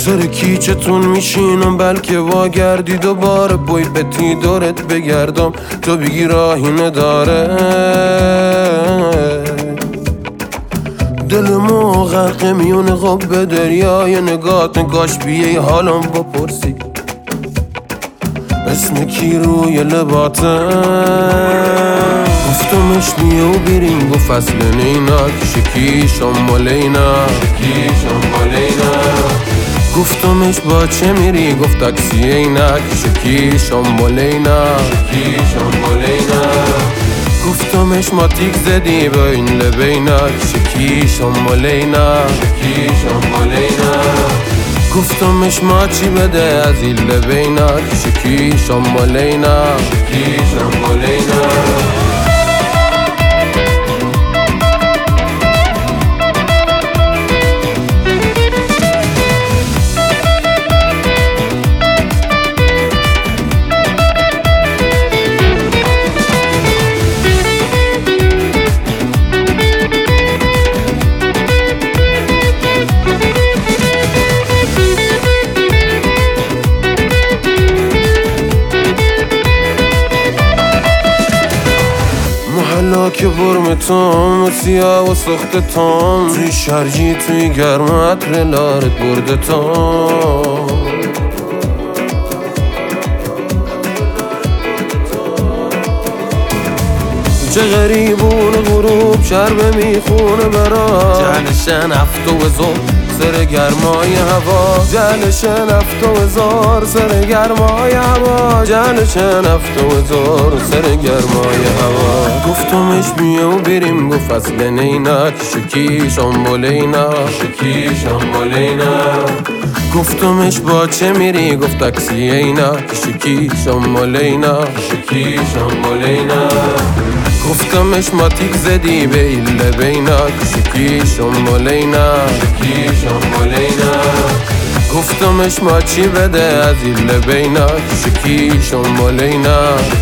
سر کیچتون میشینم بلکه واگردی دوباره بوی بتی دورت بگردم تو بگی راهی نداره دلمو غرق میون غب به دریای نگاش بیه حالم بپرسی اسم کی روی لباته گفتمش بیا و بریم گفت فصل نینا شکی شمالینا گفتمش با چه میری گفت تاکسی اینک شکی شمالینا گفتمش ما تیک زدی با این لبینک شکی شمالینا گفتمش ما چی بده از این لبینک شکی شمالینا محلا که برم تام سیاه و سخت تام توی شرجی توی گرم عطر لارت برده تام چه غریبون غروب شربه میخونه برا جهنشن هفت و زور سر گرمای هوا جهنشن هفت و زور سر گرمای هوا جهنشن هفت و زور سر گرمای هوا گفتمش بیا و بریم گفت فصل نینک شکی شمالینا گفتمش با چه میری گفت تاکسی اینک شکی شمالینا گفتمش ما تیک زدی به این لبینک شکی شمالینا گفتمش ما چی بده از این لبینک شکی شمالینا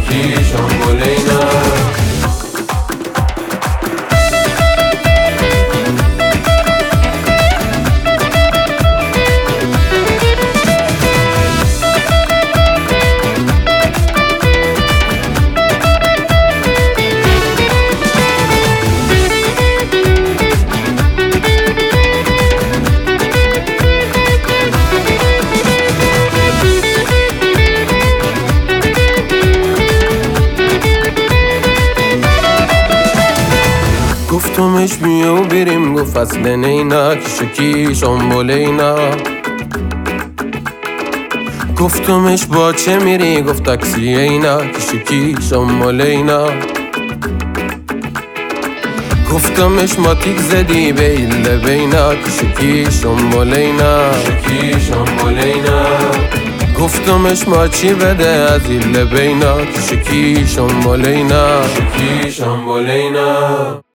گفتمش بیا و بریم گفت فصل نینک شکی شمالینا گفتمش با چه میری گفت تاکسی اینک شکی شمالینا گفتمش ما تیک زدی به این لبینک شکی شمالینا گفتمش ما چی بده از این لبینک شکی شمالینا